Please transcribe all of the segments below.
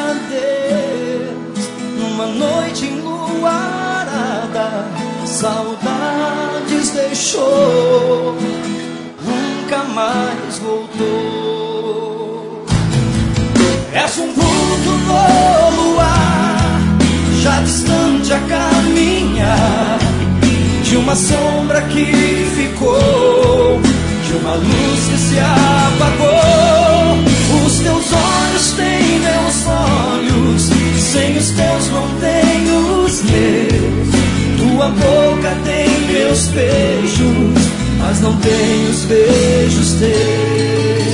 adeus numa noite enluarada. Saudades deixou, nunca mais voltou. És um vulto no luar, já distante a caminhar, de uma sombra que ficou, de uma luz que se apagou. Os teus olhos têm meus olhos, sem os teus não tenho os meus. Tua boca tem meus beijos, mas não tem os beijos teus.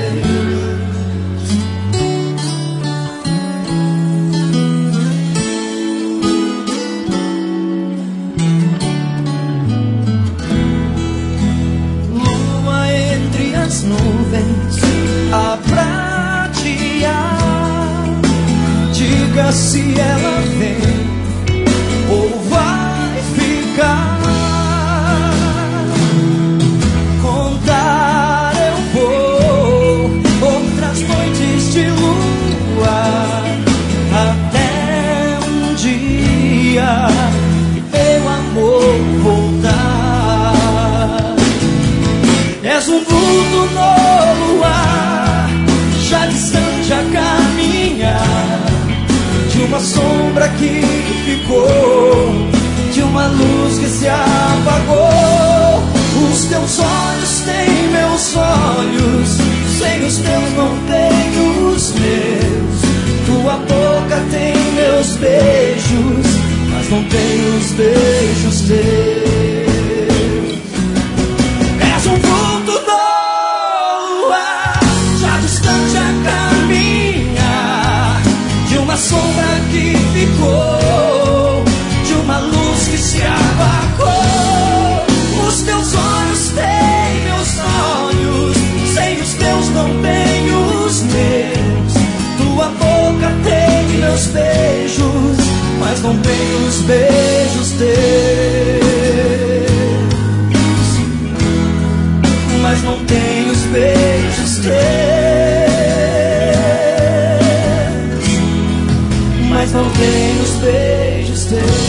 Lua entre as nuvens a pratear, diga se ela vem ou vai ficar. Contar eu vou outras noites de lua, até um dia meu amor voltar. És um vulto no luar, já distante a caminhar, de uma sombra que ficou, de uma luz que se apagou. Os teus olhos têm meus olhos, sem os teus não tenho os meus. Tua boca tem meus beijos, mas não tem os beijos teus. És um vulto do luar, já distante a caminhar, de uma sombra que ficou, de uma luz que se apagou. Os teus olhos têm meus olhos, sem os teus não tenho os meus. Tua boca tem meus beijos, mas não tem os beijos teus. Mas não tem os beijos teus, mas não tem os beijos teus.